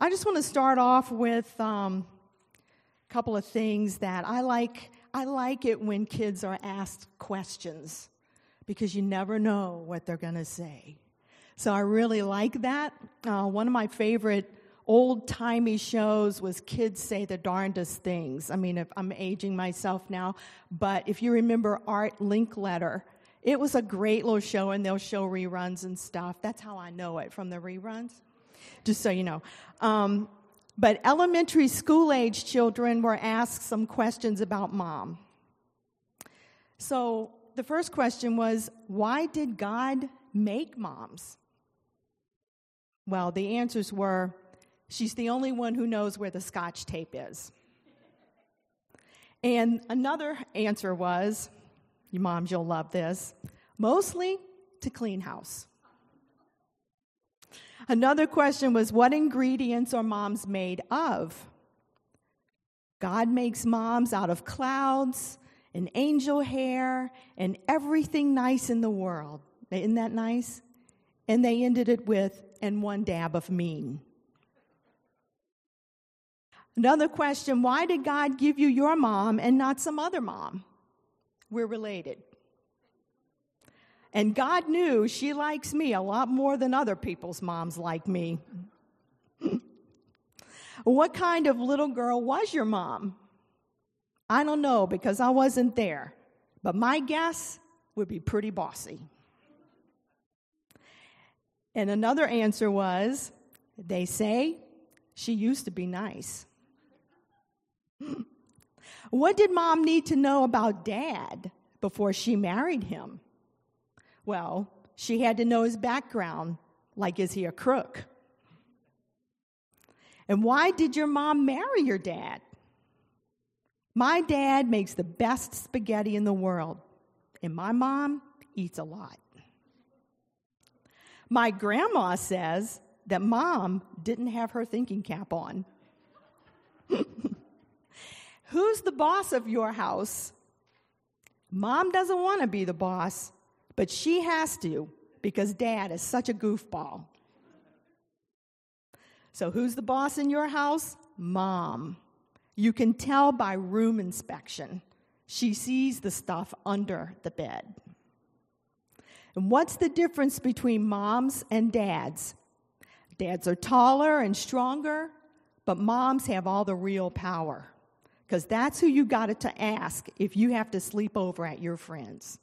I just want to start off with a couple of things that I like. I like it when kids are asked questions because you never know what they're going to say. So I really like that. One of my favorite old-timey shows was Kids Say the Darndest Things. I mean, if I'm aging myself now, but if you remember Art Linkletter, it was a great little show, and they'll show reruns and stuff. That's how I know it, from the reruns, just so you know. But elementary school-age children were asked some questions about mom. So the first question was, why did God make moms? Well, the answers were, she's the only one who knows where the Scotch tape is. And another answer was, you moms, you'll love this, mostly to clean house. Another question was, what ingredients are moms made of? God makes moms out of clouds and angel hair and everything nice in the world. Isn't that nice? And they ended it with, and one dab of mean. Another question, why did God give you your mom and not some other mom? We're related. And God knew she likes me a lot more than other people's moms like me. What kind of little girl was your mom? I don't know because I wasn't there. But my guess would be pretty bossy. And another answer was, they say she used to be nice. What did mom need to know about dad before she married him? Well, she had to know his background, like is he a crook? And why did your mom marry your dad? My dad makes the best spaghetti in the world, and my mom eats a lot. My grandma says that mom didn't have her thinking cap on. Who's the boss of your house? Mom doesn't want to be the boss, but she has to because dad is such a goofball. So who's the boss in your house? Mom. You can tell by room inspection. She sees the stuff under the bed. And what's the difference between moms and dads? Dads are taller and stronger, but moms have all the real power. Because that's who you got to ask if you have to sleep over at your friends.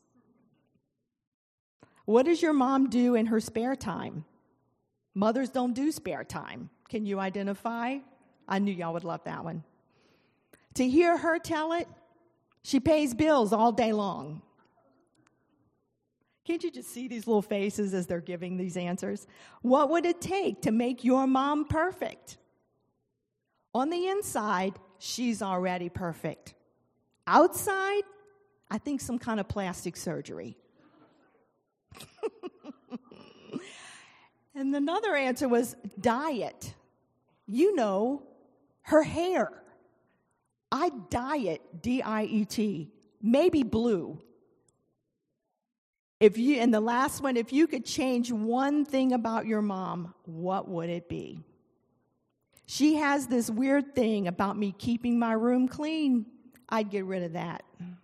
What does your mom do in her spare time? Mothers don't do spare time. Can you identify? I knew y'all would love that one. To hear her tell it, she pays bills all day long. Can't you just see these little faces as they're giving these answers? What would it take to make your mom perfect? On the inside, she's already perfect. Outside, I think some kind of plastic surgery. And another answer was diet. You know, her hair. I dye it, D-I-E-T, maybe blue. And the last one, if you could change one thing about your mom, what would it be? She has this weird thing about me keeping my room clean. I'd get rid of that.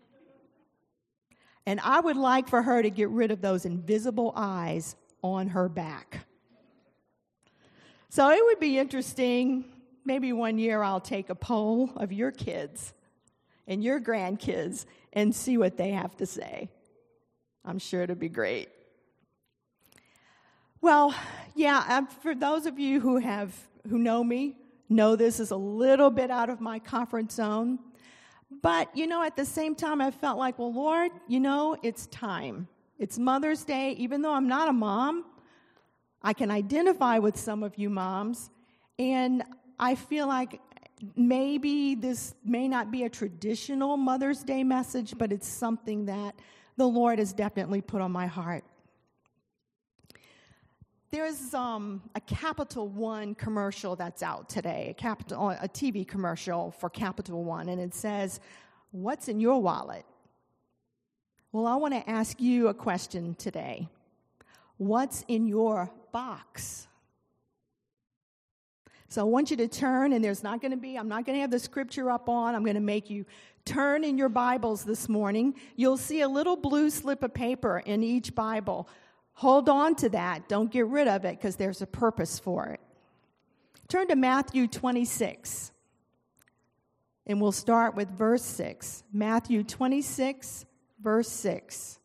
And I would like for her to get rid of those invisible eyes on her back. So it would be interesting. Maybe one year I'll take a poll of your kids and your grandkids and see what they have to say. I'm sure it'll be great. Well, yeah, for those of you who know me, know this is a little bit out of my comfort zone. But, at the same time, I felt like, well, Lord, it's time. It's Mother's Day. Even though I'm not a mom, I can identify with some of you moms. And I feel like maybe this may not be a traditional Mother's Day message, but it's something that the Lord has definitely put on my heart. There's a Capital One commercial that's out today, a TV commercial for Capital One, and it says, "What's in your wallet?" Well, I want to ask you a question today. What's in your box? So I want you to turn, and I'm not going to have the scripture up on. I'm going to make you turn in your Bibles this morning. You'll see a little blue slip of paper in each Bible. Hold on to that. Don't get rid of it, because there's a purpose for it. Turn to Matthew 26, and we'll start with verse 6. Matthew 26, verse 6.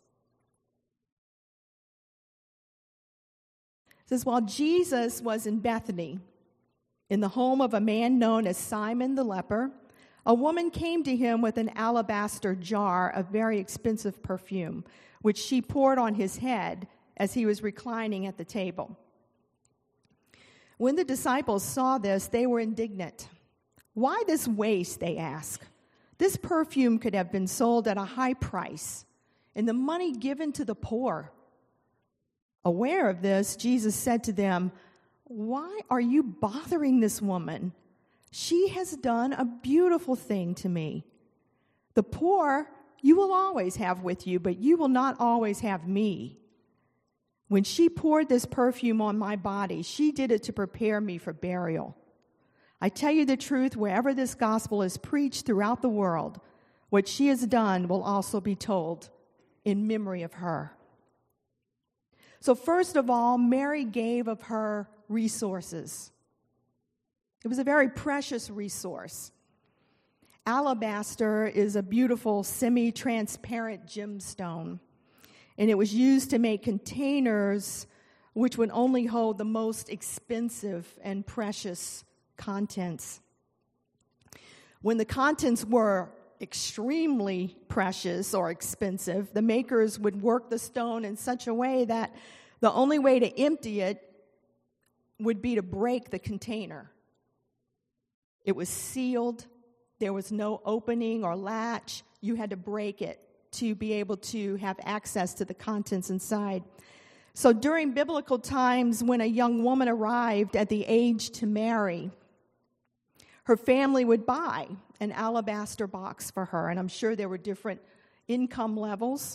It says, while Jesus was in Bethany, in the home of a man known as Simon the leper, a woman came to him with an alabaster jar of very expensive perfume, which she poured on his head as he was reclining at the table. When the disciples saw this, they were indignant. Why this waste, they asked. This perfume could have been sold at a high price and the money given to the poor. Aware of this, Jesus said to them, why are you bothering this woman? She has done a beautiful thing to me. The poor you will always have with you, but you will not always have me. When she poured this perfume on my body, she did it to prepare me for burial. I tell you the truth, wherever this gospel is preached throughout the world, what she has done will also be told in memory of her. So first of all, Mary gave of her resources. It was a very precious resource. Alabaster is a beautiful semi-transparent gemstone, and it was used to make containers which would only hold the most expensive and precious contents. When the contents were extremely precious or expensive, the makers would work the stone in such a way that the only way to empty it would be to break the container. It was sealed. There was no opening or latch. You had to break it to be able to have access to the contents inside. So during biblical times, when a young woman arrived at the age to marry, her family would buy an alabaster box for her, and I'm sure there were different income levels.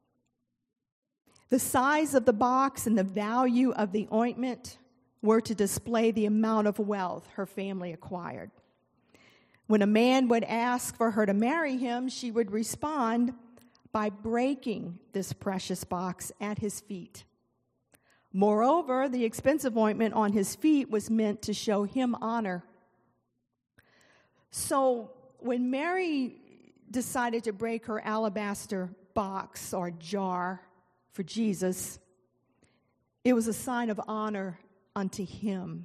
The size of the box and the value of the ointment were to display the amount of wealth her family acquired. When a man would ask for her to marry him, she would respond by breaking this precious box at his feet. Moreover, the expensive ointment on his feet was meant to show him honor. So when Mary decided to break her alabaster box or jar for Jesus, it was a sign of honor unto him.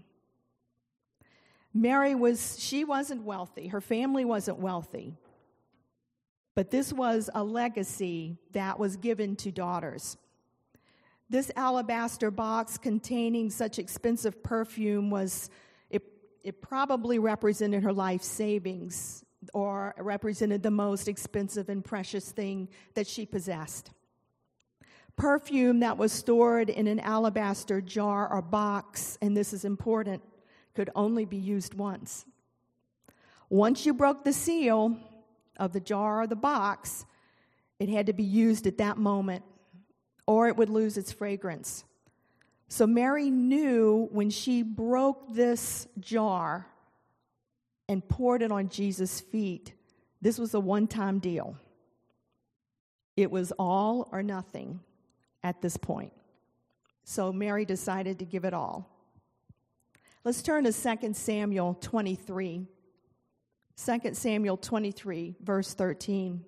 Mary wasn't wealthy. Her family wasn't wealthy. But this was a legacy that was given to daughters. This alabaster box containing such expensive perfume it probably represented her life savings, or represented the most expensive and precious thing that she possessed. Perfume that was stored in an alabaster jar or box, and this is important, could only be used once. Once you broke the seal of the jar or the box, it had to be used at that moment, or it would lose its fragrance. So Mary knew when she broke this jar and poured it on Jesus' feet, this was a one-time deal. It was all or nothing at this point. So Mary decided to give it all. Let's turn to 2 Samuel 23. 2 Samuel 23, verse 13.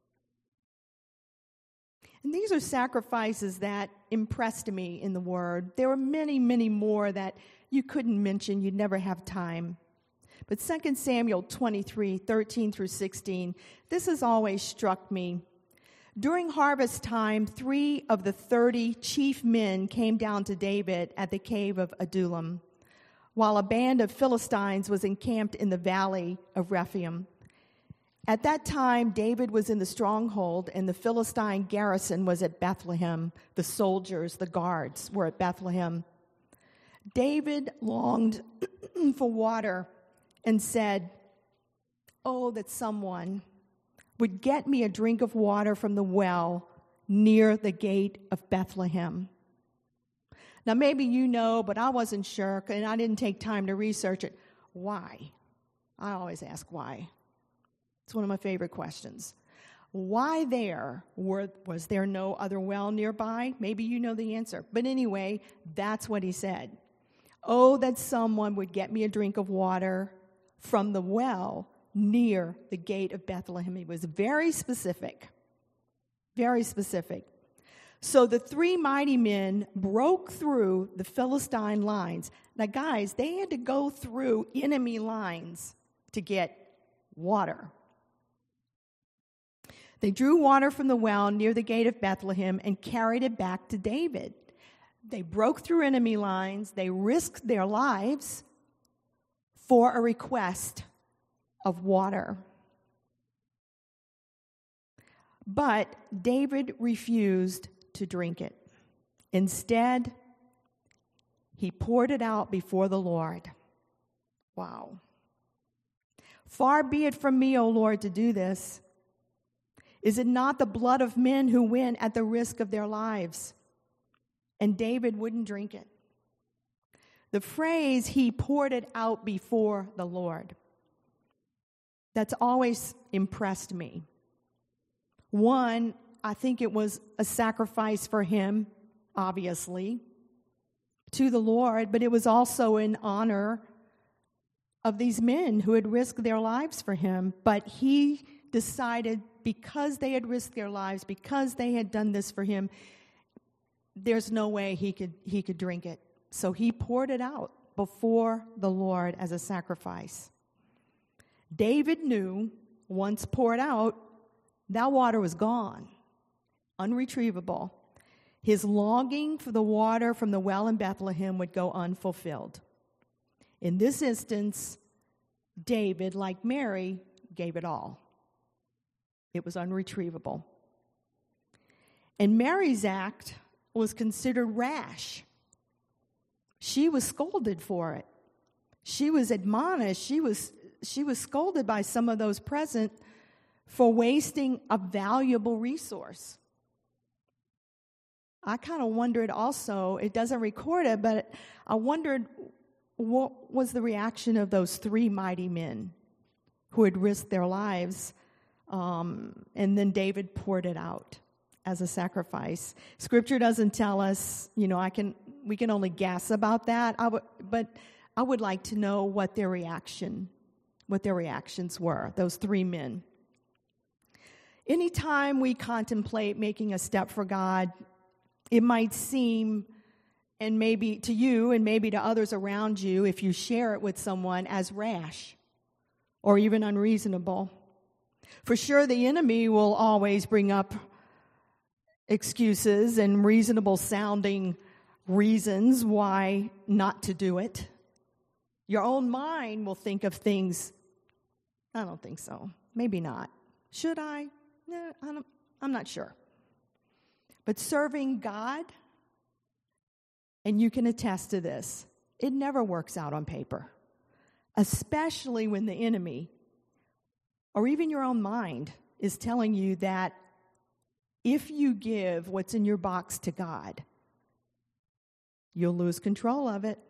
And these are sacrifices that impressed me in the Word. There were many, many more that you couldn't mention. You'd never have time. But 2 Samuel 23, 13 through 16, this has always struck me. During harvest time, 3 of the 30 chief men came down to David at the cave of Adullam, while a band of Philistines was encamped in the valley of Rephaim. At that time, David was in the stronghold, and the Philistine garrison was at Bethlehem. The soldiers, the guards, were at Bethlehem. David longed for water and said, "Oh, that someone would get me a drink of water from the well near the gate of Bethlehem." Now, maybe you know, but I wasn't sure, and I didn't take time to research it. Why? I always ask why. It's one of my favorite questions. Why there? Was there no other well nearby? Maybe you know the answer. But anyway, that's what he said. Oh, that someone would get me a drink of water from the well near the gate of Bethlehem. He was very specific. Very specific. So the three mighty men broke through the Philistine lines. Now, guys, they had to go through enemy lines to get water. They drew water from the well near the gate of Bethlehem and carried it back to David. They broke through enemy lines. They risked their lives for a request of water. But David refused to drink it. Instead, he poured it out before the Lord. Wow. Far be it from me, O Lord, to do this. Is it not the blood of men who win at the risk of their lives? And David wouldn't drink it. The phrase, he poured it out before the Lord, that's always impressed me. One, I think it was a sacrifice for him, obviously, to the Lord, but it was also in honor of these men who had risked their lives for him. But he decided, because they had risked their lives, because they had done this for him, there's no way he could drink it. So he poured it out before the Lord as a sacrifice. David knew, once poured out, that water was gone, unretrievable. His longing for the water from the well in Bethlehem would go unfulfilled. In this instance, David, like Mary, gave it all. It was unretrievable. And Mary's act was considered rash. She was scolded for it. She was admonished. She was scolded by some of those present for wasting a valuable resource. I kind of wondered also, it doesn't record it, but I wondered what was the reaction of those three mighty men who had risked their lives, and then David poured it out as a sacrifice. Scripture doesn't tell us, we can only guess about that. But I would like to know what their reactions were, those three men. Anytime we contemplate making a step for God, it might seem, and maybe to you and maybe to others around you, if you share it with someone, as rash or even unreasonable. For sure, the enemy will always bring up excuses and reasonable-sounding reasons why not to do it. Your own mind will think of things, I don't think so, maybe not. Should I? No, I'm not sure. But serving God, and you can attest to this, it never works out on paper, especially when the enemy, or even your own mind, is telling you that if you give what's in your box to God, you'll lose control of it.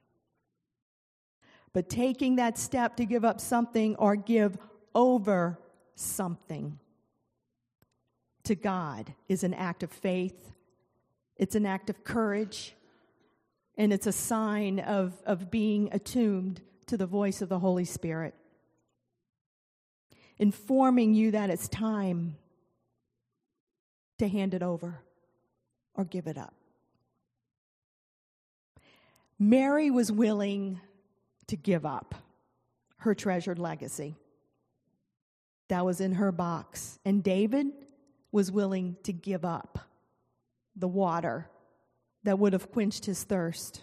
But taking that step to give up something or give over something to God is an act of faith. It's an act of courage. And it's a sign of being attuned to the voice of the Holy Spirit, informing you that it's time to hand it over or give it up. Mary was willing to give up her treasured legacy. That was in her box. And David was willing to give up the water that would have quenched his thirst,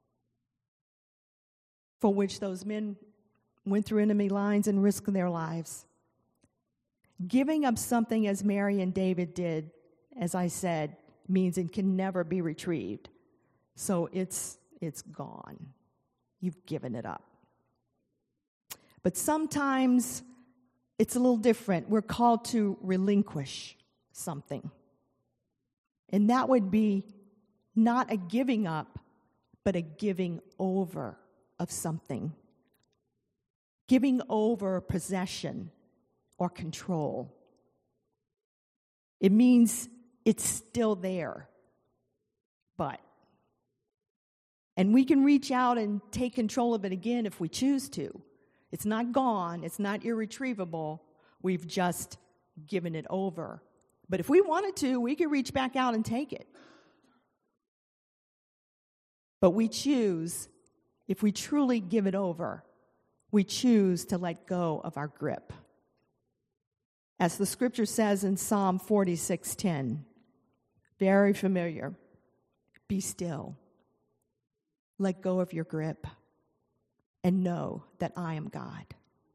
for which those men went through enemy lines and risked their lives. Giving up something as Mary and David did, as I said, means it can never be retrieved. So it's gone. You've given it up. But sometimes it's a little different. We're called to relinquish something. And that would be Not a giving up, but a giving over of something. Giving over possession or control. It means it's still there, and we can reach out and take control of it again if we choose to. It's not gone. It's not irretrievable. We've just given it over. But if we wanted to, we could reach back out and take it. But we choose, if we truly give it over, we choose to let go of our grip. As the scripture says in Psalm 46:10, very familiar, be still, let go of your grip, and know that I am God.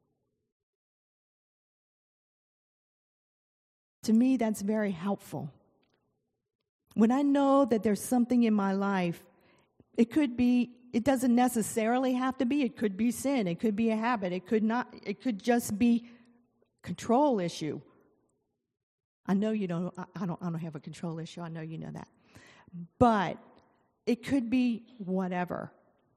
To me, that's very helpful. When I know that there's something in my life, it doesn't necessarily have to be, it could be sin, it could be a habit, it could just be control issue. I know you don't, I don't have a control issue, I know you know that. But it could be whatever.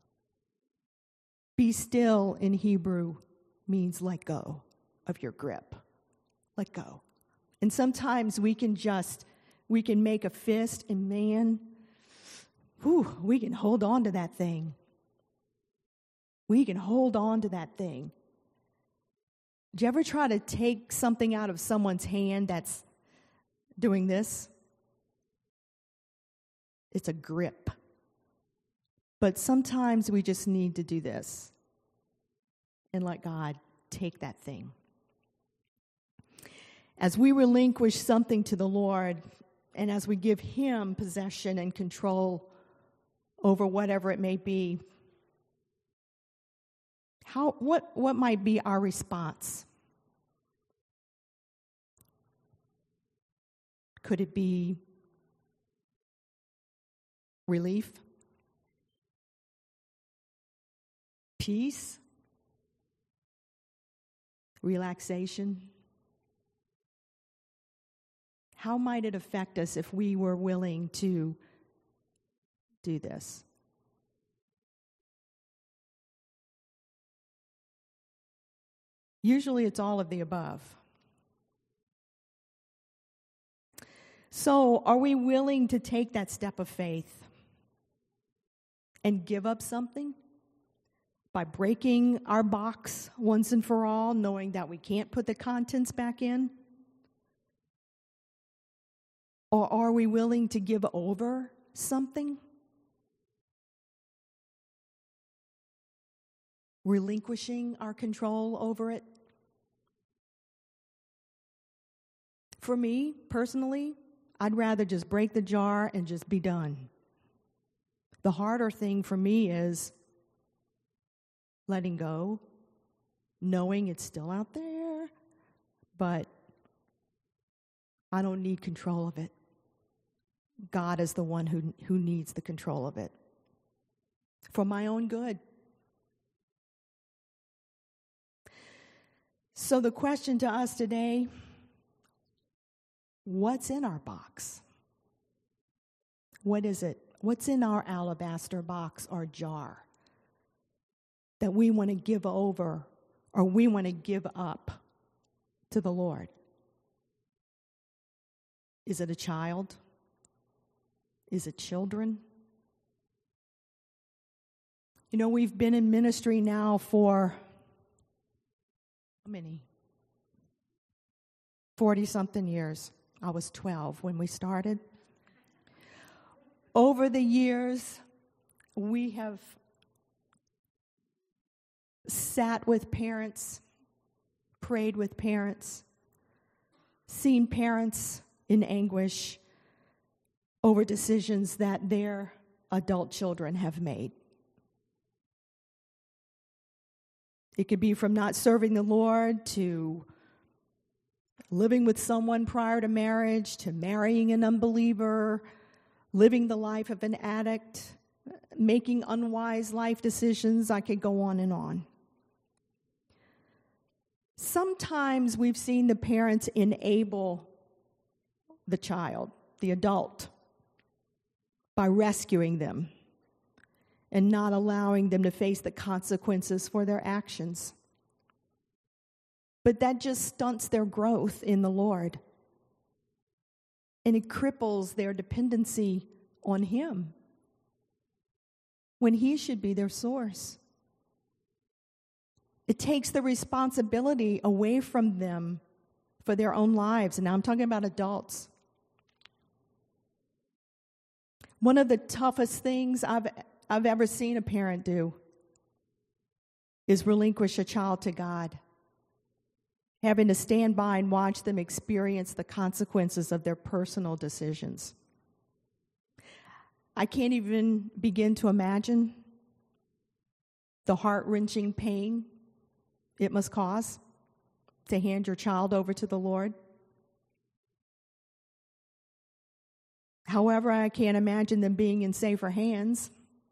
Be still in Hebrew means let go of your grip. Let go. And sometimes we can make a fist and we can hold on to that thing. We can hold on to that thing. Did you ever try to take something out of someone's hand that's doing this? It's a grip. But sometimes we just need to do this and let God take that thing. As we relinquish something to the Lord, and as we give Him possession and control over whatever it may be, what might be our response? Could it be relief? Peace? Relaxation? How might it affect us if we were willing to do this? Usually it's all of the above. So, are we willing to take that step of faith and give up something by breaking our box once and for all, knowing that we can't put the contents back in? Or are we willing to give over something? Relinquishing our control over it? For me, personally, I'd rather just break the jar and just be done. The harder thing for me is letting go, knowing it's still out there, but I don't need control of it. God is the one who needs the control of it for my own good. So the question to us today, what's in our box? What is it? What's in our alabaster box or jar that we want to give over or we want to give up to the Lord? Is it a child? Is it children? You know, we've been in ministry now for how many? 40-something years. I was 12 when we started. Over the years, we have sat with parents, prayed with parents, seen parents in anguish over decisions that their adult children have made. It could be from not serving the Lord to living with someone prior to marriage, to marrying an unbeliever, living the life of an addict, making unwise life decisions. I could go on and on. Sometimes we've seen the parents enable the child, the adult, by rescuing them and not allowing them to face the consequences for their actions. But that just stunts their growth in the Lord. And it cripples their dependency on Him when He should be their source. It takes the responsibility away from them for their own lives. And now I'm talking about adults. One of the toughest things I've ever seen a parent do is relinquish a child to God, having to stand by and watch them experience the consequences of their personal decisions. I can't even begin to imagine the heart-wrenching pain it must cause to hand your child over to the Lord. However, I can't imagine them being in safer hands.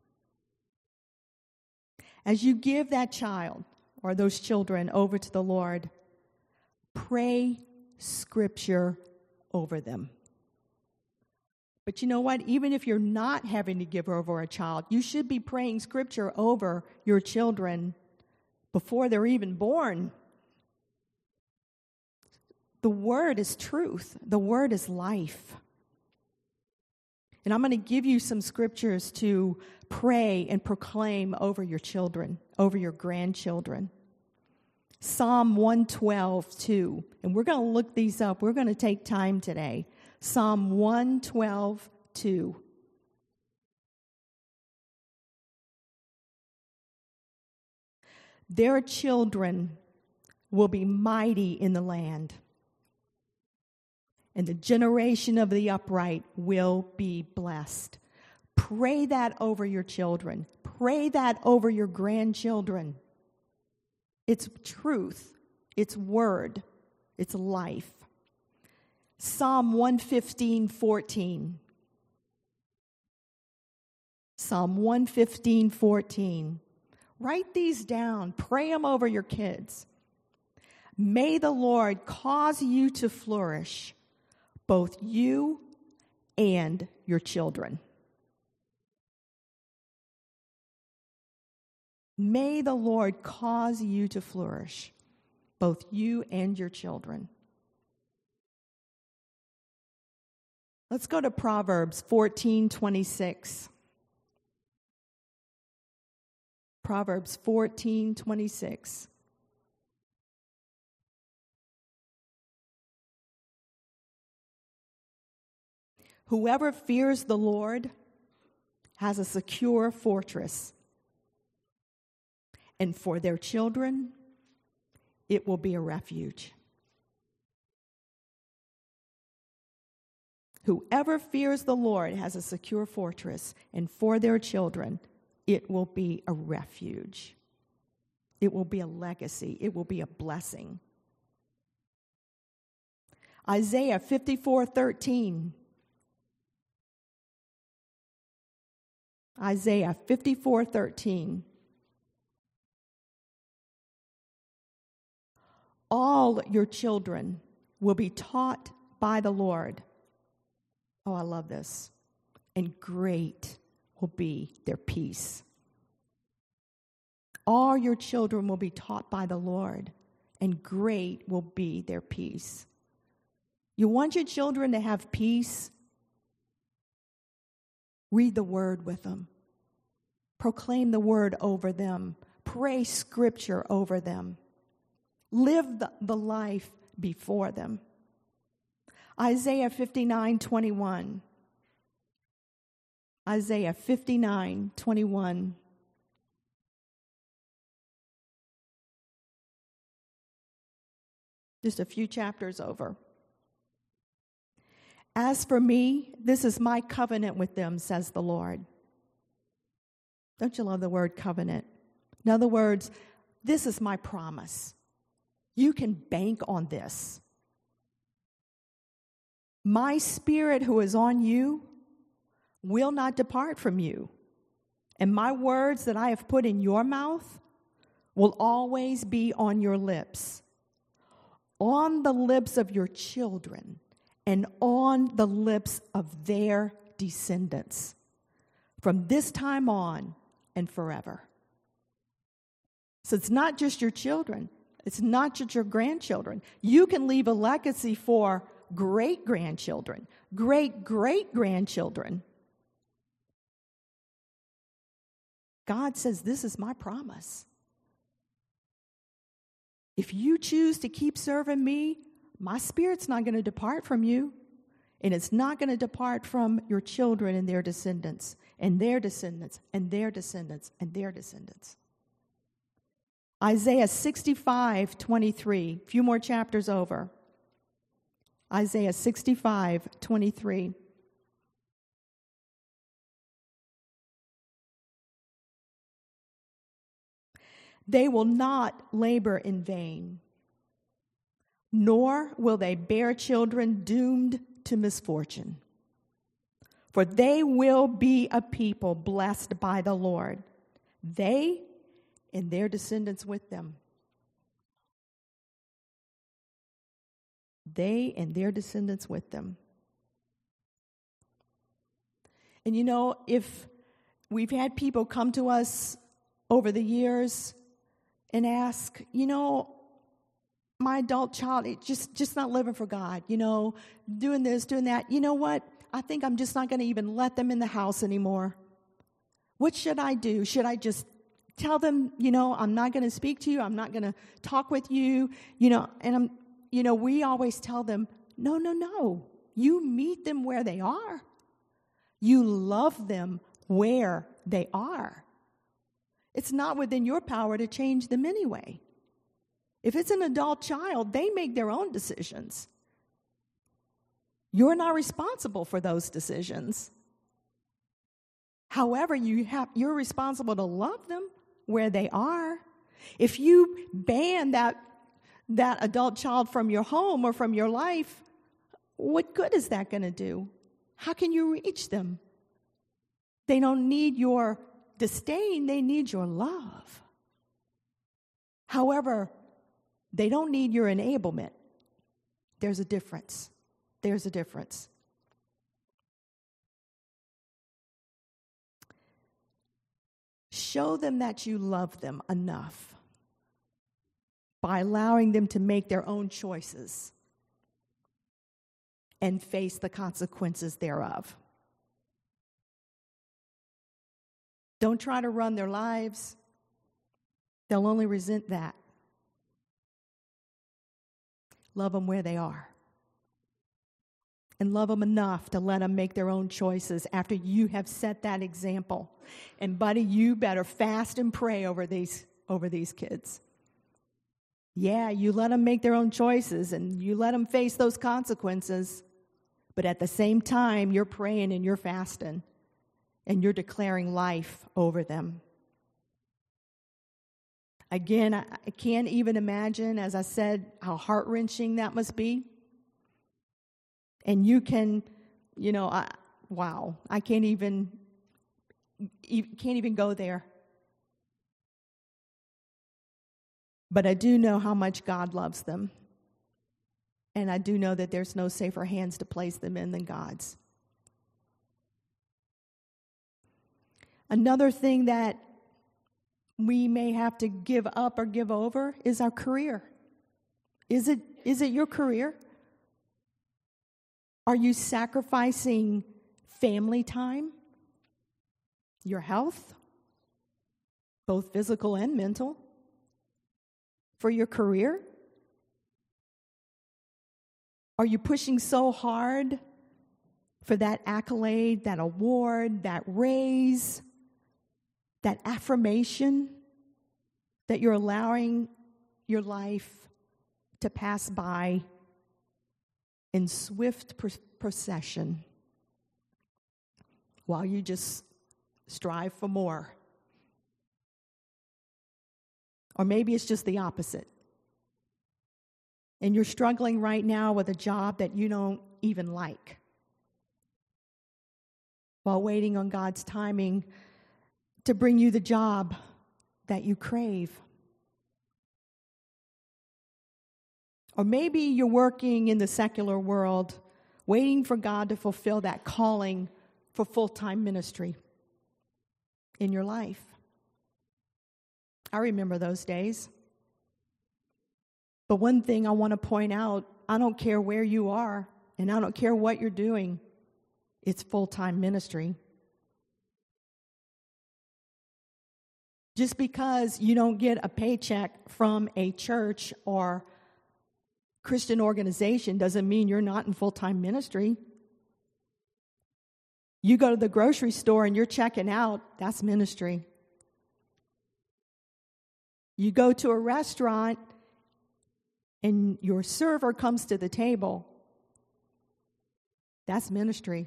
As you give that child or those children over to the Lord, pray Scripture over them. But you know what? Even if you're not having to give over a child, you should be praying Scripture over your children before they're even born. The Word is truth. The Word is life. And I'm going to give you some scriptures to pray and proclaim over your children, over your grandchildren. Psalm 112:2. And we're going to look these up. We're going to take time today. Psalm 112:2. Their children will be mighty in the land, and the generation of the upright will be blessed. Pray that over your children. Pray that over your grandchildren. It's truth. It's word. It's life. Psalm 115:14. Psalm 115:14. Write these down. Pray them over your kids. May the Lord cause you to flourish, both you and your children. May the Lord cause you to flourish, both you and your children. Let's go to Proverbs 14:26. Proverbs 14:26. Whoever fears the Lord has a secure fortress, and for their children, it will be a refuge. Whoever fears the Lord has a secure fortress, and for their children, it will be a refuge. It will be a legacy. It will be a blessing. Isaiah 54:13. Isaiah 54:13. All your children will be taught by the Lord. Oh, I love this. And great will be their peace. All your children will be taught by the Lord, and great will be their peace. You want your children to have peace? Read the word with them. Proclaim the word over them. Pray Scripture over them. Live the life before them. Isaiah 59:21. Isaiah 59:21. Just a few chapters over. As for me, this is my covenant with them, says the Lord. Don't you love the word covenant? In other words, this is my promise. You can bank on this. My Spirit who is on you will not depart from you, and my words that I have put in your mouth will always be on your lips, on the lips of your children, and on the lips of their descendants. from this time on and forever. So it's not just your children. It's not just your grandchildren. You can leave a legacy for great-grandchildren, great-great-grandchildren. God says, this is my promise. If you choose to keep serving me, my Spirit's not going to depart from you. And it's not going to depart from your children and their descendants, and their descendants, and their descendants, and their descendants. Isaiah 65:23, a few more chapters over. Isaiah 65:23. They will not labor in vain, nor will they bear children doomed to misfortune. For they will be a people blessed by the Lord, they and their descendants with them. They and their descendants with them. And you know, if we've had people come to us over the years and ask, you know, my adult child, just not living for God, you know, doing this, doing that. You know what? I think I'm just not going to even let them in the house anymore. What should I do? Should I just tell them, you know, I'm not going to speak to you, I'm not going to talk with you, you know, and we always tell them, no. You meet them where they are. You love them where they are. It's not within your power to change them anyway. If it's an adult child, they make their own decisions. You're not responsible for those decisions. However, you're responsible to love them where they are. If you ban that adult child from your home or from your life, what good is that going to do? How can you reach them? They don't need your disdain, they need your love. However, they don't need your enablement. There's a difference. There's a difference. Show them that you love them enough by allowing them to make their own choices and face the consequences thereof. Don't try to run their lives. They'll only resent that. Love them where they are. And love them enough to let them make their own choices after you have set that example. And buddy, you better fast and pray over these kids. Yeah, you let them make their own choices and you let them face those consequences. But at the same time, you're praying and you're fasting and you're declaring life over them. Again, I can't even imagine, as I said, how heart-wrenching that must be. And you can, I can't even go there. But I do know how much God loves them. And I do know that there's no safer hands to place them in than God's. Another thing that we may have to give up or give over is our career. Is it your career? Are you sacrificing family time, your health, both physical and mental, for your career? Are you pushing so hard for that accolade, that award, that raise, that affirmation, that you're allowing your life to pass by in swift procession while you just strive for more? Or maybe it's just the opposite. And you're struggling right now with a job that you don't even like, while waiting on God's timing to bring you the job that you crave. Or maybe you're working in the secular world, waiting for God to fulfill that calling for full-time ministry. in your life. I remember those days. But one thing I want to point out, I don't care where you are, and I don't care what you're doing, it's full-time ministry. Just because you don't get a paycheck from a church or Christian organization doesn't mean you're not in full-time ministry. You go to the grocery store and you're checking out, that's ministry. You go to a restaurant and your server comes to the table, that's ministry.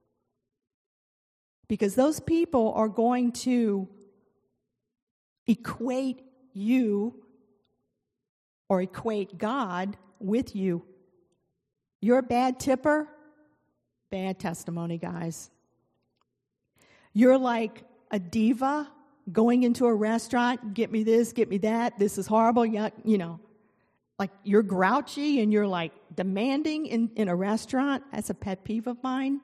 Because those people are going to equate you or equate God with you. You're a bad tipper, bad testimony, guys. You're like a diva going into a restaurant, get me this, get me that, this is horrible, like you're grouchy and you're like demanding in a restaurant. That's a pet peeve of mine.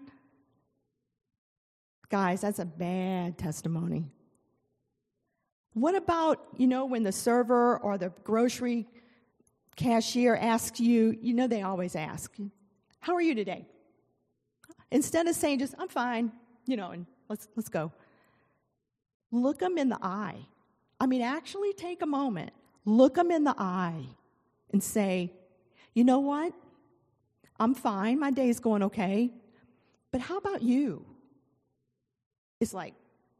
Guys, that's a bad testimony. What about, when the server or the grocery cashier asks you, they always ask, how are you today? Instead of saying just, I'm fine, and let's go. Look them in the eye. Actually take a moment. Look them in the eye and say, you know what? I'm fine. My day's going okay. But how about you? It's like,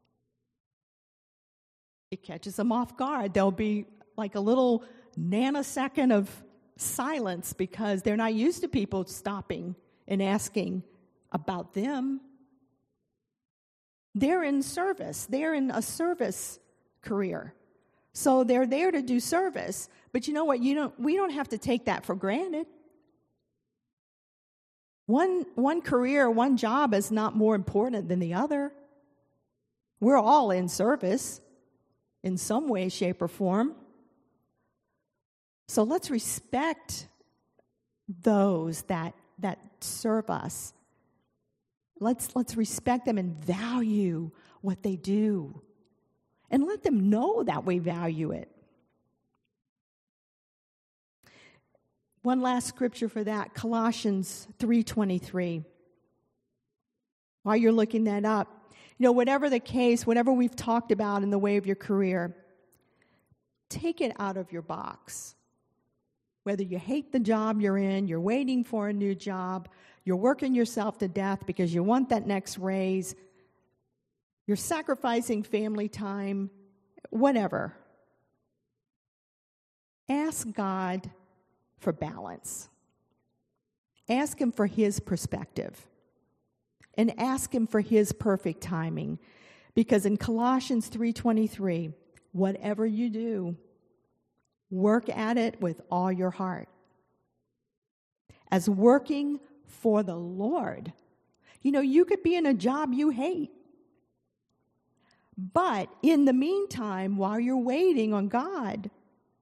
it catches them off guard. There'll be like a little nanosecond of silence because they're not used to people stopping and asking about them. They're in service. They're in a service career. So they're there to do service. But you know what? We don't have to take that for granted. One career, one job is not more important than the other. We're all in service in some way, shape, or form. So let's respect those that serve us. Let's respect them and value what they do. And let them know that we value it. One last scripture for that, Colossians 3:23. While you're looking that up, whatever the case, whatever we've talked about in the way of your career, take it out of your box. Whether you hate the job you're in, you're waiting for a new job, you're working yourself to death because you want that next raise, you're sacrificing family time, whatever. Ask God for balance. Ask Him for His perspective. And ask Him for His perfect timing. Because in Colossians 3:23, whatever you do, work at it with all your heart. As working for the Lord. You could be in a job you hate. But in the meantime, while you're waiting on God,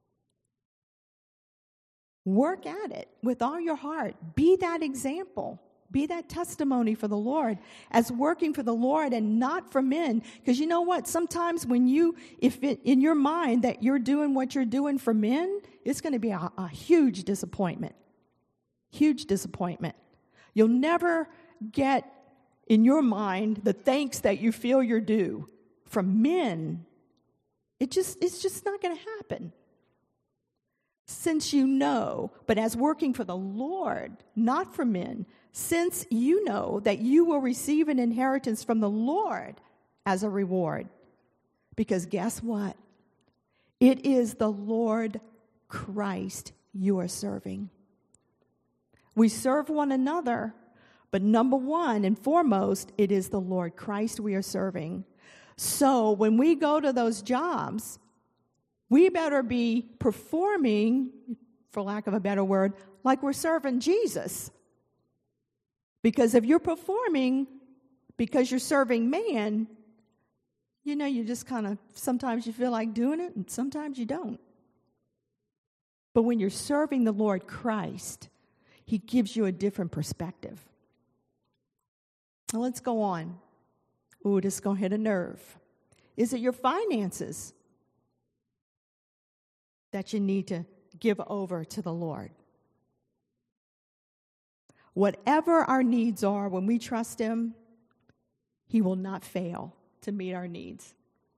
work at it with all your heart. Be that example. Be that testimony for the Lord as working for the Lord and not for men. Because you know what? Sometimes if in your mind that you're doing what you're doing for men, it's going to be a huge disappointment. Huge disappointment. You'll never get in your mind the thanks that you feel you're due from men. It's just not going to happen. Since but as working for the Lord, not for men, since you know that you will receive an inheritance from the Lord as a reward. Because guess what? It is the Lord Christ you are serving. We serve one another, but number one and foremost, it is the Lord Christ we are serving. So when we go to those jobs, we better be performing, for lack of a better word, like we're serving Jesus. Because if you're performing because you're serving man, you just kind of, sometimes you feel like doing it and sometimes you don't. But when you're serving the Lord Christ, He gives you a different perspective. Now let's go on. Ooh, this is going to hit a nerve. Is it your finances that you need to give over to the Lord? Whatever our needs are, when we trust Him, He will not fail to meet our needs.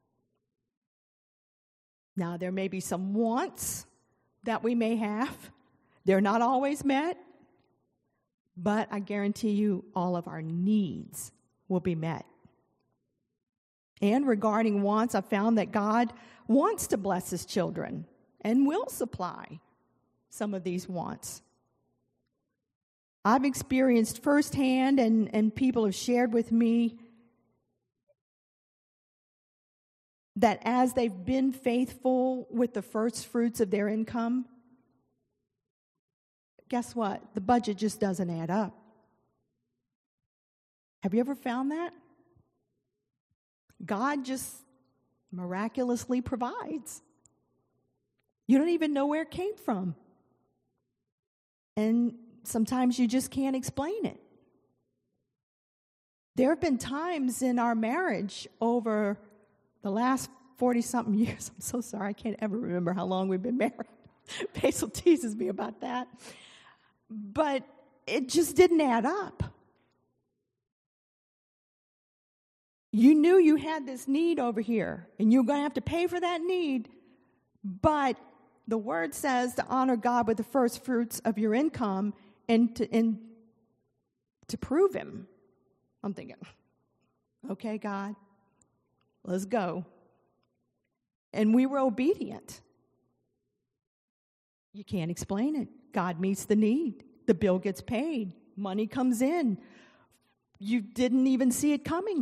Now, there may be some wants that we may have. They're not always met, but I guarantee you all of our needs will be met. And regarding wants, I found that God wants to bless His children and will supply some of these wants. I've experienced firsthand, and people have shared with me, that as they've been faithful with the first fruits of their income, guess what? The budget just doesn't add up. Have you ever found that? God just miraculously provides. You don't even know where it came from. And sometimes you just can't explain it. There have been times in our marriage over the last 40-something years, I'm so sorry, I can't ever remember how long we've been married. Basil teases me about that. But it just didn't add up. You knew you had this need over here, and you're going to have to pay for that need, but the Word says to honor God with the first fruits of your income and to prove Him. I'm thinking, okay, God, let's go. And we were obedient. You can't explain it. God meets the need. The bill gets paid. Money comes in. You didn't even see it coming.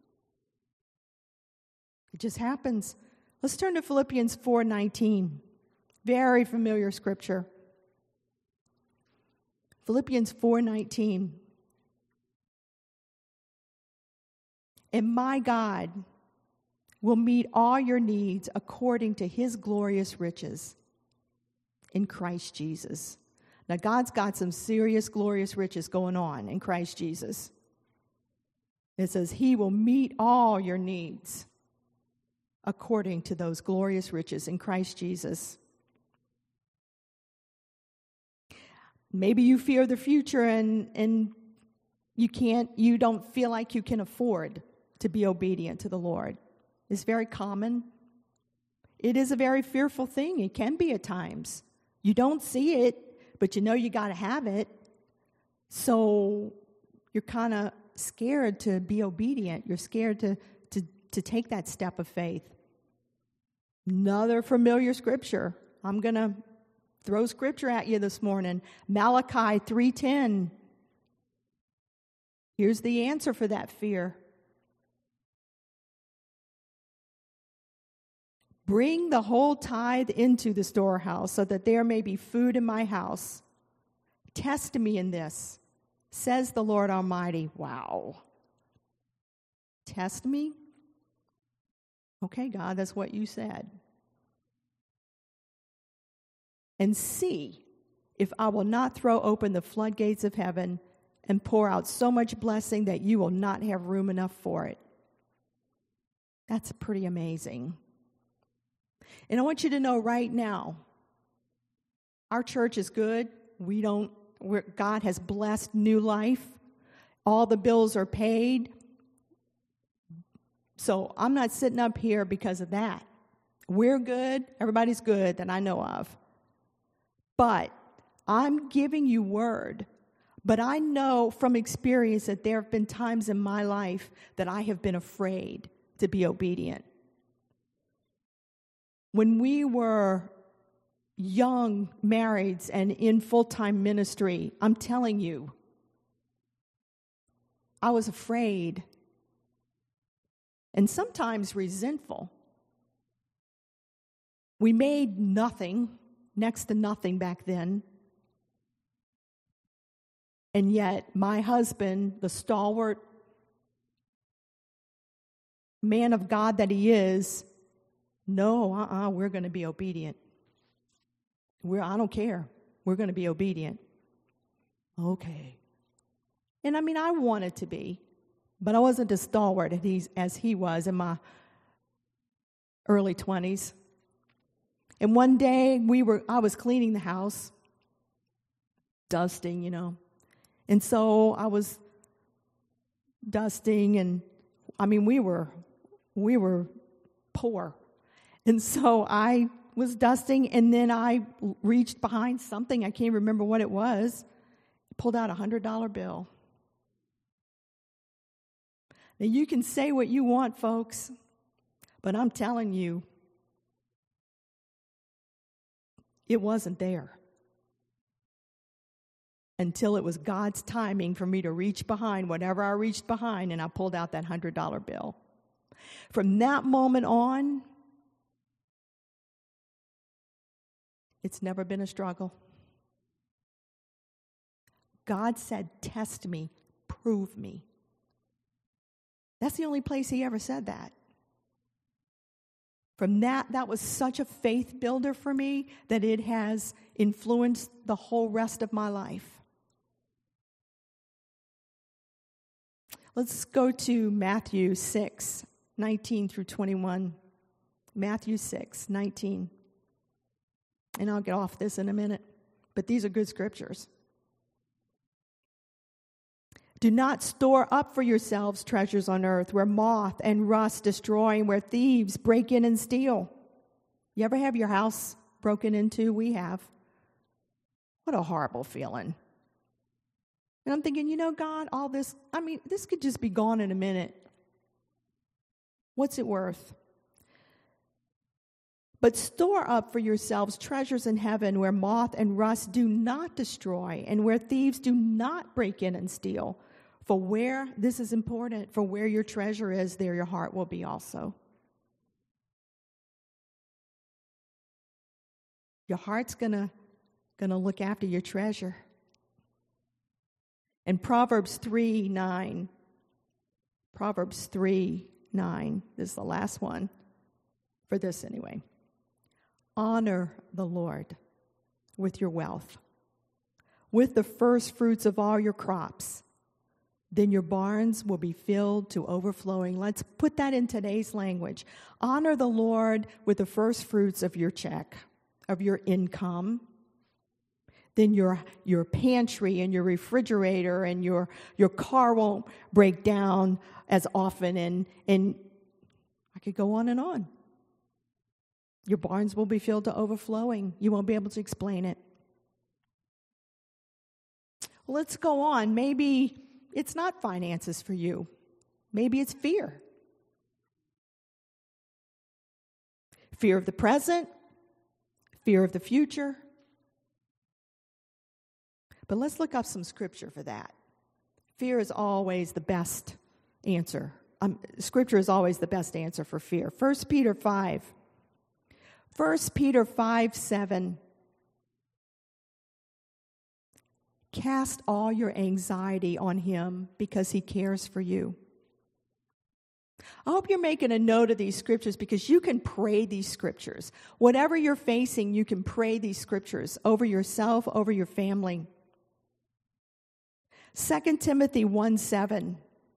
It just happens. Let's turn to Philippians 4:19. Very familiar scripture. Philippians 4:19. And my God will meet all your needs according to His glorious riches in Christ Jesus. Now, God's got some serious, glorious riches going on in Christ Jesus. It says He will meet all your needs according to those glorious riches in Christ Jesus. Maybe you fear the future and you don't feel like you can afford to be obedient to the Lord. It's very common. It is a very fearful thing. It can be at times. You don't see it, but you know you got to have it. So you're kind of scared to be obedient. You're scared to take that step of faith. Another familiar scripture. I'm going to throw scripture at you this morning. Malachi 3:10. Here's the answer for that fear. Bring the whole tithe into the storehouse so that there may be food in my house. Test me in this, says the Lord Almighty. Wow. Test me? Okay, God, that's what you said. And see if I will not throw open the floodgates of heaven and pour out so much blessing that you will not have room enough for it. That's pretty amazing. And I want you to know right now, our church is good. God has blessed New Life. All the bills are paid. So I'm not sitting up here because of that. We're good. Everybody's good that I know of. But I'm giving you word. But I know from experience that there have been times in my life that I have been afraid to be obedient. When we were young marrieds and in full-time ministry, I'm telling you, I was afraid and sometimes resentful. We made nothing, next to nothing back then. And yet my husband, the stalwart man of God that he is, no, we're going to be obedient. I don't care. We're going to be obedient. Okay. And I wanted to be, but I wasn't as stalwart as he was. And early 20s. And one day I was cleaning the house, dusting, And so I was dusting, and we were poor. And so I was dusting, and then I reached behind something. I can't remember what it was. Pulled out a $100 bill. Now, you can say what you want, folks, but I'm telling you, it wasn't there until it was God's timing for me to reach behind whatever I reached behind, and I pulled out that $100 bill. From that moment on, it's never been a struggle. God said, test me, prove me. That's the only place he ever said that. From that was such a faith builder for me that it has influenced the whole rest of my life. Let's go to Matthew 6, 19 through 21. Matthew 6, 19. And I'll get off this in a minute, but these are good scriptures. Do not store up for yourselves treasures on earth where moth and rust destroy and where thieves break in and steal. You ever have your house broken into? We have. What a horrible feeling. And I'm thinking, God, all this, this could just be gone in a minute. What's it worth? But store up for yourselves treasures in heaven where moth and rust do not destroy and where thieves do not break in and steal. For where, this is important, for where your treasure is, there your heart will be also. Your heart's gonna look after your treasure. And Proverbs 3:9, this is the last one, for this anyway. Honor the Lord with your wealth, with the first fruits of all your crops. Then your barns will be filled to overflowing. Let's put that in today's language. Honor the Lord with the first fruits of your check, of your income. Then your pantry and your refrigerator and your car won't break down as often. And I could go on and on. Your barns will be filled to overflowing. You won't be able to explain it. Let's go on. Maybe it's not finances for you. Maybe it's fear. Fear of the present, fear of the future. But let's look up some scripture for that. Fear is always the best answer. Scripture is always the best answer for fear. 1 Peter 5. 1 Peter 5:7. Cast all your anxiety on him because he cares for you. I hope you're making a note of these scriptures because you can pray these scriptures. Whatever you're facing, you can pray these scriptures over yourself, over your family. 2 Timothy 1:7.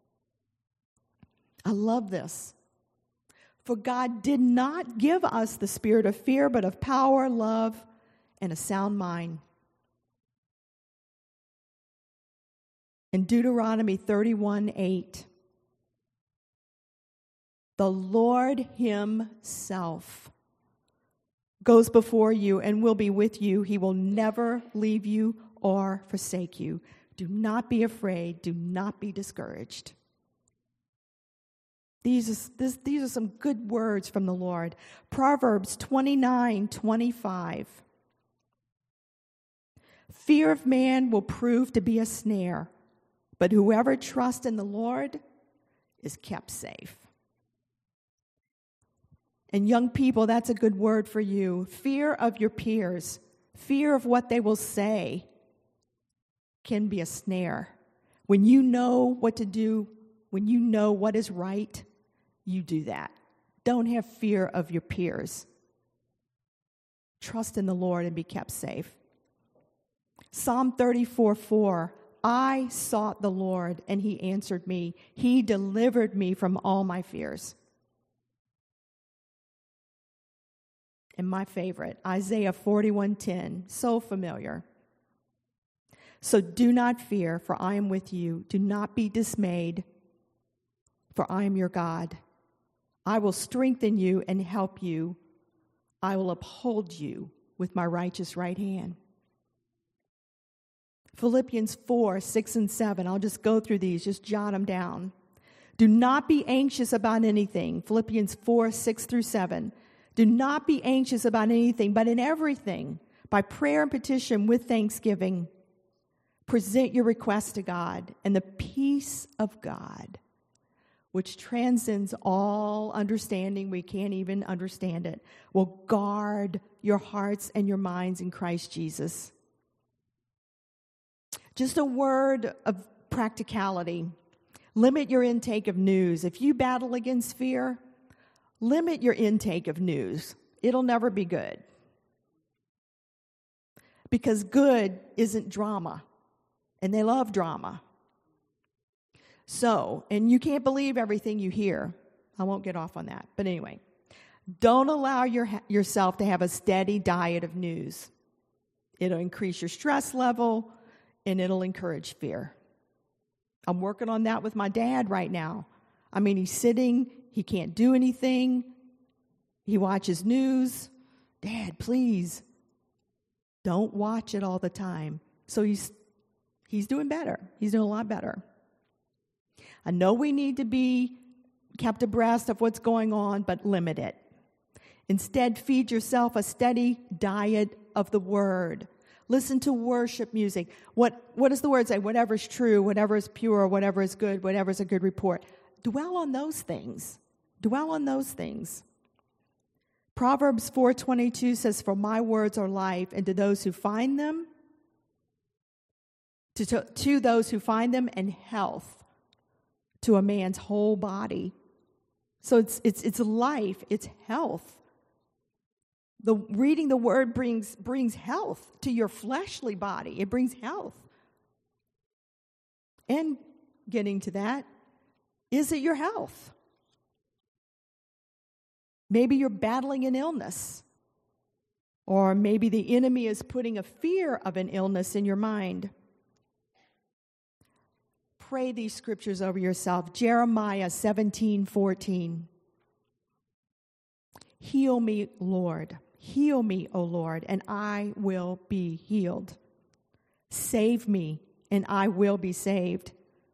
I love this. For God did not give us the spirit of fear, but of power, love, and a sound mind. In Deuteronomy 31:8, the Lord himself goes before you and will be with you. He will never leave you or forsake you. Do not be afraid. Do not be discouraged. These are some good words from the Lord. Proverbs 29:25. Fear of man will prove to be a snare, but whoever trusts in the Lord is kept safe. And young people, that's a good word for you. Fear of your peers, fear of what they will say can be a snare. When you know what to do, when you know what is right, you do that. Don't have fear of your peers. Trust in the Lord and be kept safe. Psalm 34:4. I sought the Lord, and he answered me. He delivered me from all my fears. And my favorite, Isaiah 41:10, so familiar. So do not fear, for I am with you. Do not be dismayed, for I am your God. I will strengthen you and help you. I will uphold you with my righteous right hand. Philippians 4:6 and 7. I'll just go through these, just jot them down. Do not be anxious about anything. Philippians 4:6 through 7. Do not be anxious about anything, but in everything, by prayer and petition with thanksgiving, present your requests to God, and the peace of God, which transcends all understanding, we can't even understand it, will guard your hearts and your minds in Christ Jesus. Just a word of practicality. Limit your intake of news. If you battle against fear, limit your intake of news. It'll never be good. Because good isn't drama. And they love drama. So, and you can't believe everything you hear. I won't get off on that. But anyway, don't allow yourself to have a steady diet of news. It'll increase your stress level, and it'll encourage fear. I'm working on that with my dad right now. I mean, he's sitting, he can't do anything. He watches news. Dad, please, don't watch it all the time. So he's doing better. He's doing a lot better. I know we need to be kept abreast of what's going on, but limit it. Instead, feed yourself a steady diet of the Word. Listen to worship music. What does the Word say? Whatever is true, whatever is pure, whatever is good, whatever is a good report. Dwell on those things. Dwell on those things. Proverbs 4:22 says, "For my words are life, and to those who find them, to those who find them, and health to a man's whole body." So it's life, it's health. Reading the Word brings health to your fleshly body. It brings health. And getting to that, is it your health? Maybe you're battling an illness. Or maybe the enemy is putting a fear of an illness in your mind. Pray these scriptures over yourself. Jeremiah 17:14. Heal me, Lord. Heal me, O Lord, and I will be healed. Save me, and I will be saved.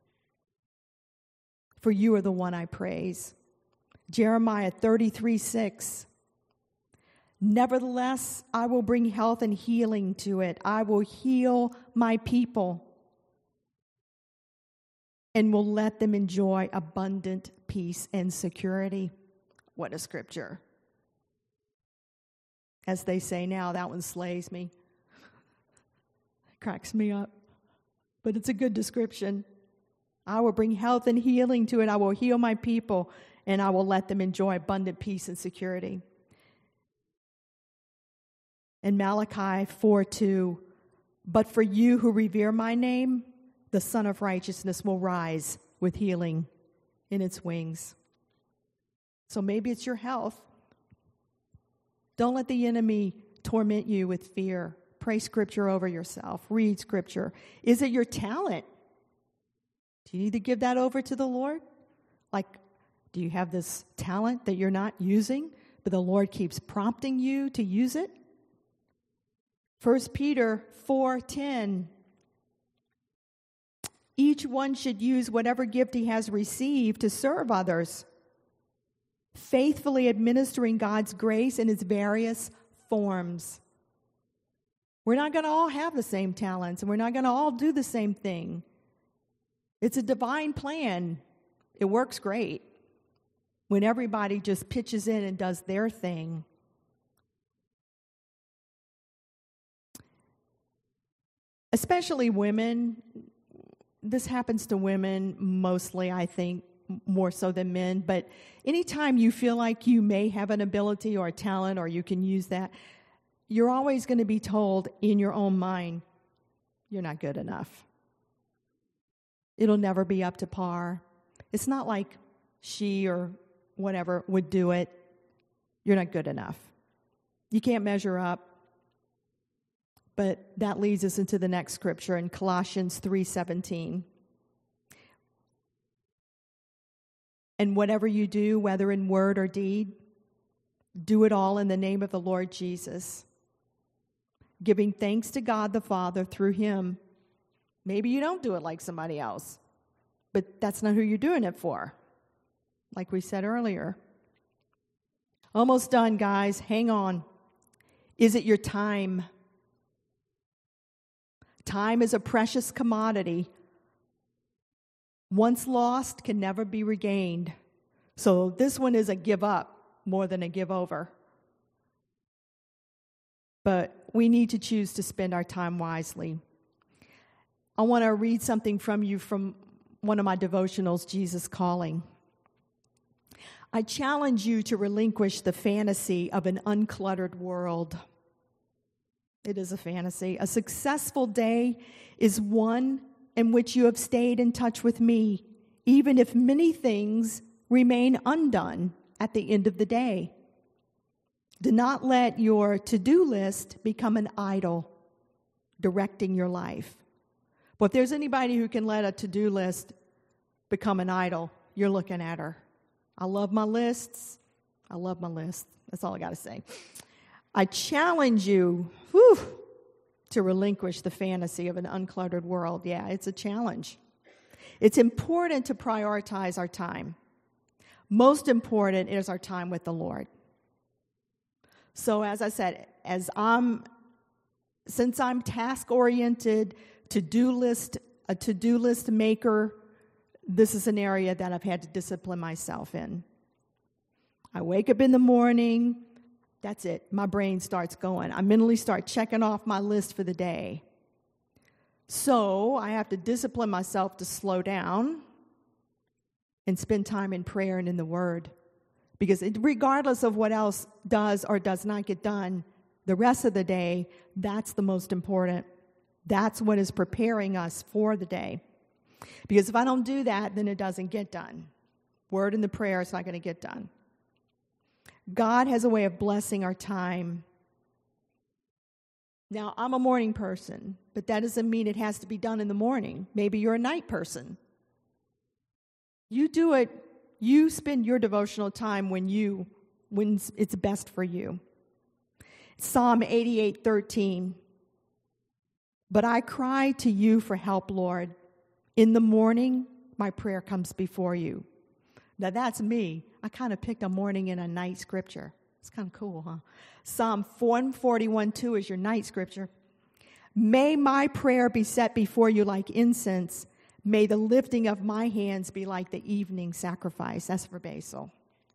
For you are the one I praise. Jeremiah 33:6. Nevertheless, I will bring health and healing to it. I will heal my people and will let them enjoy abundant peace and security. What a scripture. As they say now, that one slays me. It cracks me up. But it's a good description. I will bring health and healing to it. I will heal my people, and I will let them enjoy abundant peace and security. In Malachi 4:2, but for you who revere my name, the Son of Righteousness will rise with healing in its wings. So maybe it's your health. Don't let the enemy torment you with fear. Pray scripture over yourself. Read scripture. Is it your talent? Do you need to give that over to the Lord? Like, do you have this talent that you're not using, but the Lord keeps prompting you to use it? 1 Peter 4:10. Each one should use whatever gift he has received to serve others, faithfully administering God's grace in its various forms. We're not going to all have the same talents, and we're not going to all do the same thing. It's a divine plan. It works great when everybody just pitches in and does their thing. Especially women. This happens to women mostly, I think, more so than men. But anytime you feel like you may have an ability or a talent or you can use that, you're always going to be told in your own mind, you're not good enough. It'll never be up to par. It's not like she or whatever would do it. You're not good enough. You can't measure up. But that leads us into the next scripture in Colossians 3:17. And whatever you do, whether in word or deed, do it all in the name of the Lord Jesus, giving thanks to God the Father through him. Maybe you don't do it like somebody else, but that's not who you're doing it for, like we said earlier. Almost done, guys. Hang on. Is it your time? Time is a precious commodity. Once lost, can never be regained. So this one is a give up more than a give over. But we need to choose to spend our time wisely. I want to read something from you from one of my devotionals, Jesus Calling. I challenge you to relinquish the fantasy of an uncluttered world. It is a fantasy. A successful day is one in which you have stayed in touch with me, even if many things remain undone at the end of the day. Do not let your to-do list become an idol directing your life. But if there's anybody who can let a to-do list become an idol, you're looking at her. I love my lists. I love my lists. That's all I got to say. I challenge you to relinquish the fantasy of an uncluttered world. Yeah, it's a challenge. It's important to prioritize our time. Most important is our time with the Lord. So as I said, since I'm task-oriented, a to-do list maker, this is an area that I've had to discipline myself in. I wake up in the morning, that's it. My brain starts going. I mentally start checking off my list for the day. So I have to discipline myself to slow down and spend time in prayer and in the Word. Because regardless of what else does or does not get done the rest of the day, that's the most important. That's what is preparing us for the day. Because if I don't do that, then it doesn't get done. Word and the prayer is not going to get done. God has a way of blessing our time. Now, I'm a morning person, but that doesn't mean it has to be done in the morning. Maybe you're a night person. You do it. You spend your devotional time when it's best for you. Psalm 88:13. But I cry to you for help, Lord. In the morning, my prayer comes before you. Now that's me. I kind of picked a morning and a night scripture. It's kind of cool, huh? Psalm 141:2 is your night scripture. May my prayer be set before you like incense. May the lifting of my hands be like the evening sacrifice. That's for Basil.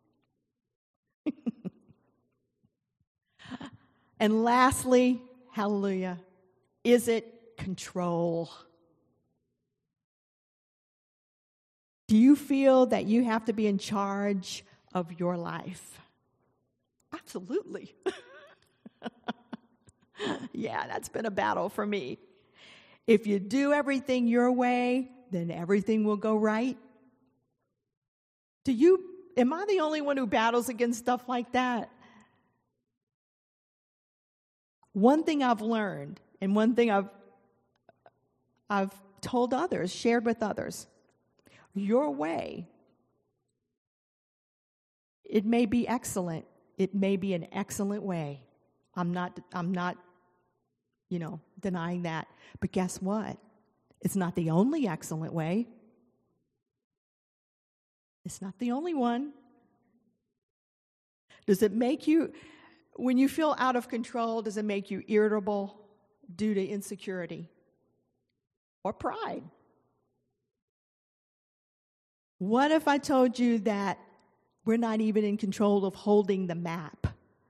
And lastly, hallelujah, is it control? Do you feel that you have to be in charge of your life? Absolutely. Yeah, that's been a battle for me. If you do everything your way, then everything will go right. Am I the only one who battles against stuff like that? One thing I've learned, and one thing I've told others, shared with others, your way, it may be excellent. It may be an excellent way. I'm not denying that. But guess what? It's not the only excellent way. It's not the only one. Does it make you, when you feel out of control, does it make you irritable due to insecurity or pride? What if I told you that we're not even in control of holding the map?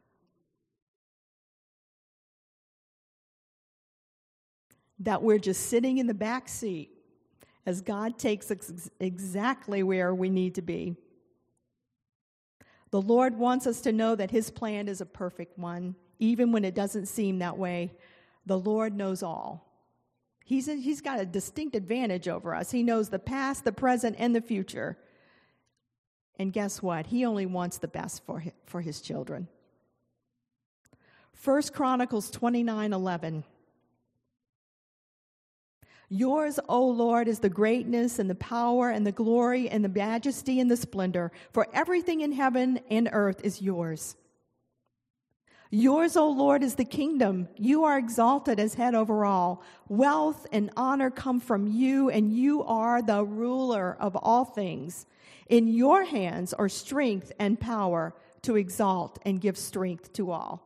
That we're just sitting in the back seat as God takes us exactly where we need to be. The Lord wants us to know that His plan is a perfect one, even when it doesn't seem that way. The Lord knows all. He's got a distinct advantage over us. He knows the past, the present, and the future. And guess what? He only wants the best for his children. 1 Chronicles 29:11. Yours, O Lord, is the greatness and the power and the glory and the majesty and the splendor, for everything in heaven and earth is yours. Yours, O Lord, is the kingdom. You are exalted as head over all. Wealth and honor come from you, and you are the ruler of all things. In your hands are strength and power to exalt and give strength to all.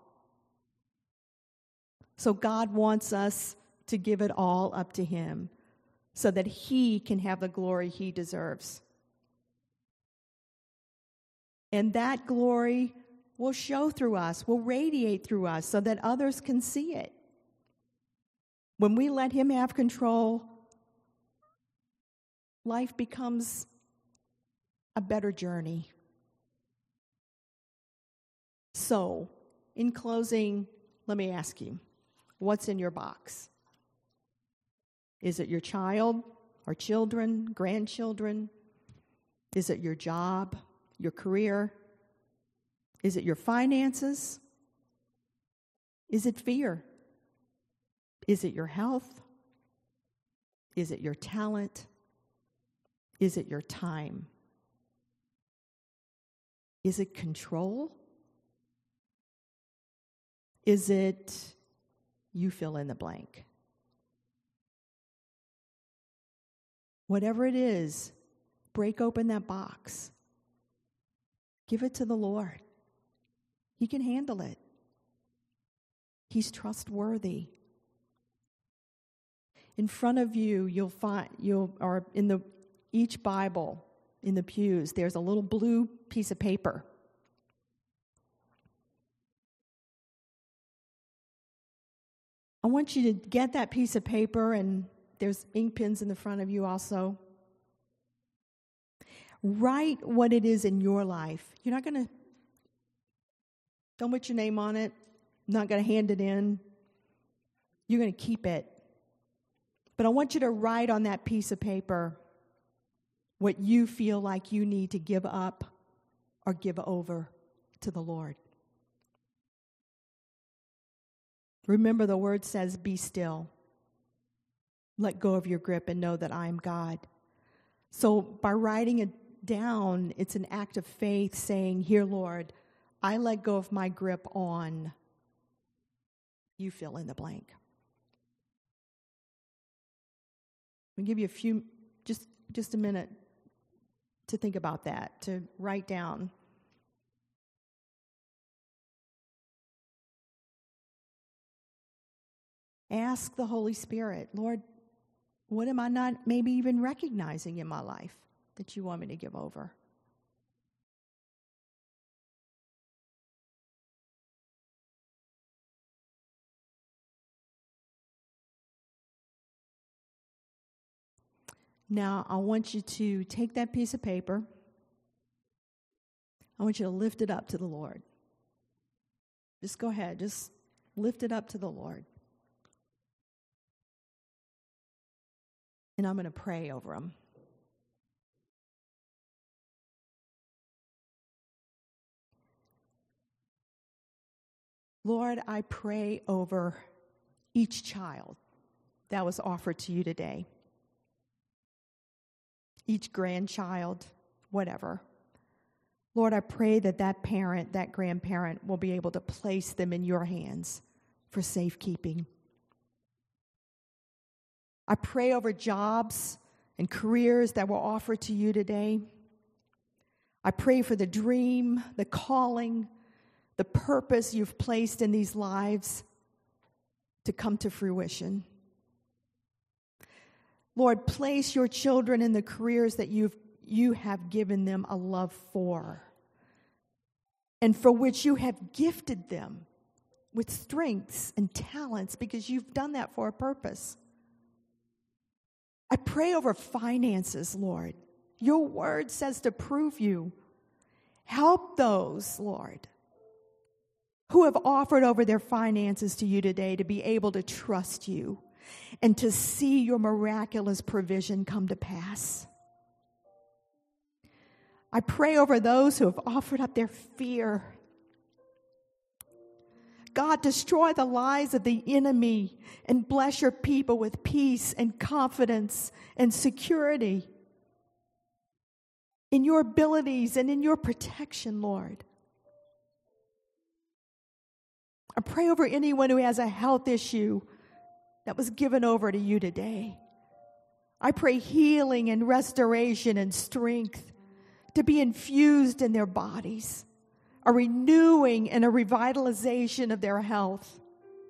So God wants us to give it all up to him so that he can have the glory he deserves. And that glory will show through us, will radiate through us so that others can see it. When we let him have control, life becomes a better journey. So, in closing, let me ask you, what's in your box? Is it your child or children, grandchildren? Is it your job, your career? Is it your finances? Is it fear? Is it your health? Is it your talent? Is it your time? Is it control? Is it you fill in the blank? Whatever it is, break open that box. Give it to the Lord. He can handle it. He's trustworthy. In front of you, or in each Bible in the pews, there's a little blue piece of paper. I want you to get that piece of paper, and there's ink pens in the front of you also. Write what it is in your life. You're not going to, don't put your name on it. Not going to hand it in. You're going to keep it. But I want you to write on that piece of paper what you feel like you need to give up or give over to the Lord. Remember, the word says, be still. Let go of your grip and know that I am God. So by writing it down, it's an act of faith saying, here, Lord, I let go of my grip on, you fill in the blank. I'll give you just a minute to think about that, to write down. Ask the Holy Spirit, Lord, what am I not maybe even recognizing in my life that you want me to give over? Now, I want you to take that piece of paper. I want you to lift it up to the Lord. Just go ahead. Just lift it up to the Lord. And I'm going to pray over them. Lord, I pray over each child that was offered to you today. Each grandchild, whatever. Lord, I pray that that parent, that grandparent will be able to place them in your hands for safekeeping. I pray over jobs and careers that were offered to you today. I pray for the dream, the calling, the purpose you've placed in these lives to come to fruition. Lord, place your children in the careers that you have given them a love for, and for which you have gifted them with strengths and talents, because you've done that for a purpose. I pray over finances, Lord. Your word says to prove you. Help those, Lord, who have offered over their finances to you today to be able to trust you and to see your miraculous provision come to pass. I pray over those who have offered up their fear. God, destroy the lies of the enemy and bless your people with peace and confidence and security in your abilities and in your protection, Lord. I pray over anyone who has a health issue that was given over to you today. I pray healing and restoration and strength to be infused in their bodies, a renewing and a revitalization of their health.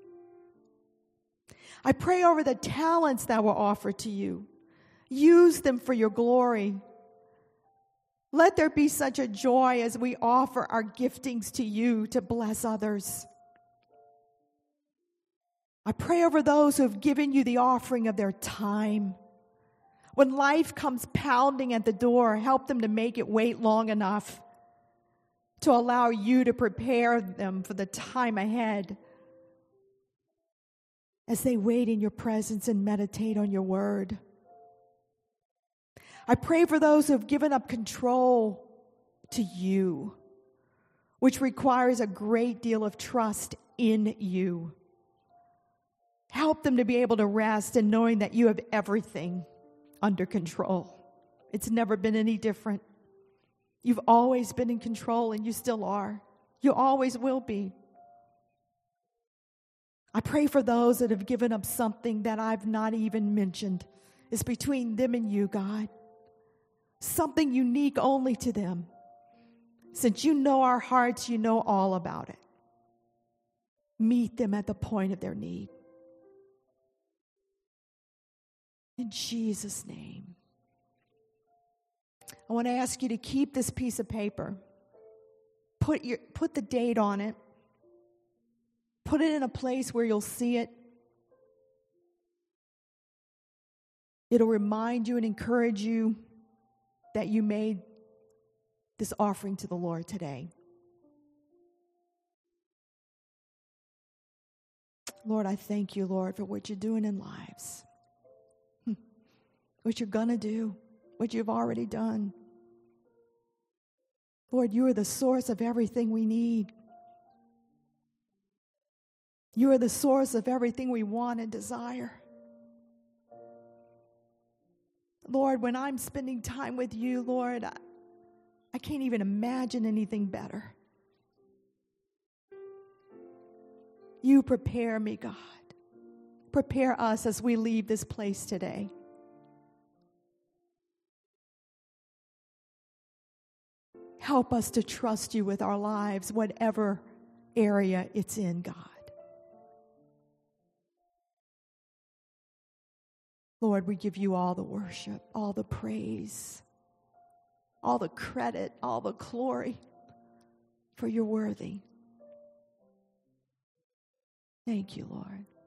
I pray over the talents that were offered to you. Use them for your glory. Let there be such a joy as we offer our giftings to you to bless others. I pray over those who have given you the offering of their time. When life comes pounding at the door, help them to make it wait long enough to allow you to prepare them for the time ahead as they wait in your presence and meditate on your word. I pray for those who have given up control to you, which requires a great deal of trust in you. Help them to be able to rest in knowing that you have everything under control. It's never been any different. You've always been in control, and you still are. You always will be. I pray for those that have given up something that I've not even mentioned. It's between them and you, God. Something unique only to them. Since you know our hearts, you know all about it. Meet them at the point of their need. In Jesus' name. I want to ask you to keep this piece of paper. Put the date on it. Put it in a place where you'll see it. It'll remind you and encourage you that you made this offering to the Lord today. Lord, I thank you, Lord, for what you're doing in lives. What you're going to do, what you've already done. Lord, you are the source of everything we need. You are the source of everything we want and desire. Lord, when I'm spending time with you, Lord, I can't even imagine anything better. You prepare me, God. Prepare us as we leave this place today. Help us to trust you with our lives, whatever area it's in, God. Lord, we give you all the worship, all the praise, all the credit, all the glory, for you're worthy. Thank you, Lord.